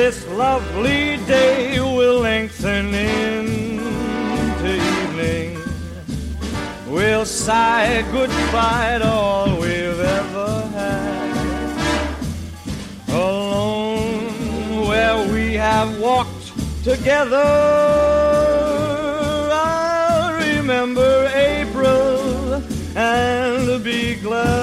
this lovely day will lengthen into evening. We'll sigh goodbye to all we've ever had. Alone where we have walked together, I'll remember April and be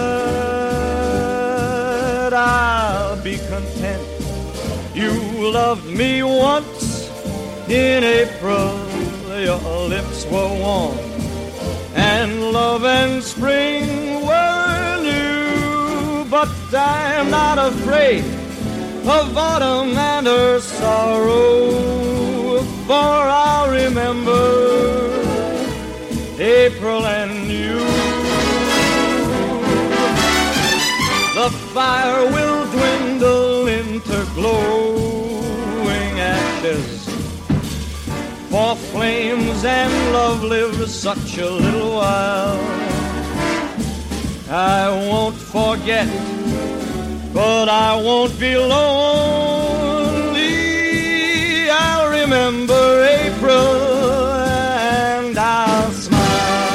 glad. I'll be content you loved me once in April. Your lips were warm and love and spring were new. But I'm not afraid of autumn and her sorrow, for I'll remember April and you. The fire will dwindle into glowing ashes, for flames and love live such a little while. I won't forget, but I won't be lonely. I'll remember April and I'll smile.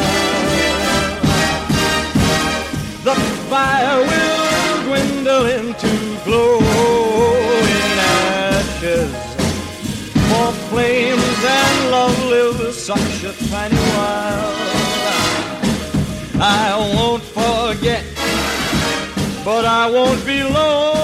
The fire will dwindle into glowing ashes, for flames and love live such a tiny while. I won't forget, but I won't be lonely.